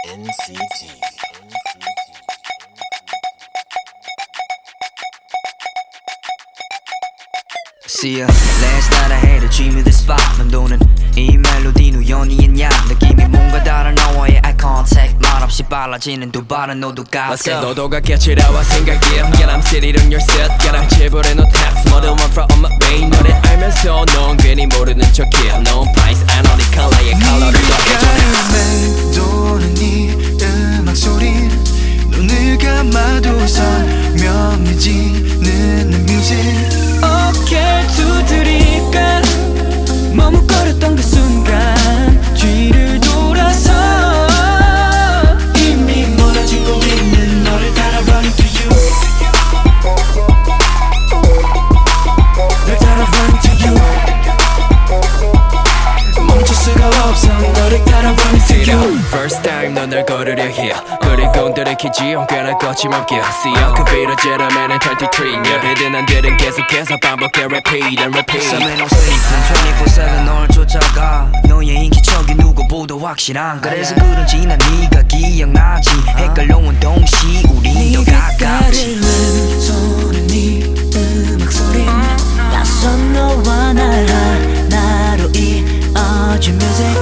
NCT. See ya. Last night I had a dream of the spot. 맴도는 이 멜로디는 우연이었냐. 느낌이 뭔가 다른 너와의 eye contact. 말없이 빨라지는 두 발은 너도 같아. 너도 가까치라와 생각해. Yeah, I'm sitting on your set. Yeah, I'm 지불해 no tax. More than one from my brain. 너를 알면서 넌 괜히 모르는 척해. No price, I know the color의 컬러를 더해줘. 맴도는 이 음악 소리 눈을 감아도 선명해지는 내 뮤직. 어깨 두드릴까 머뭇거렸던 그 순간 뒤를 돌아서 이미 멀어지고 있는 너를 따라 run to you. 널 따라 run to you. 멈출 수가 없어 너를 따라 run to you. First time 넌 날 걸으려 해. 그리고 들이키지 꽤나 거침없게. See I could be the gentleman in 23. 예배든 남들은 계속해서 반복해 repeat and repeat. Some no sleeping 24/7 널 쫓아가. 너의 인기척이 누구보다 확실한. 그래서 그런지 난 네가 기억나지. 헷갈려온 동시 우린 더 가깝지. 왼손은 네 음악 소리 낯선 너와 날 하나로 이어진 뮤직.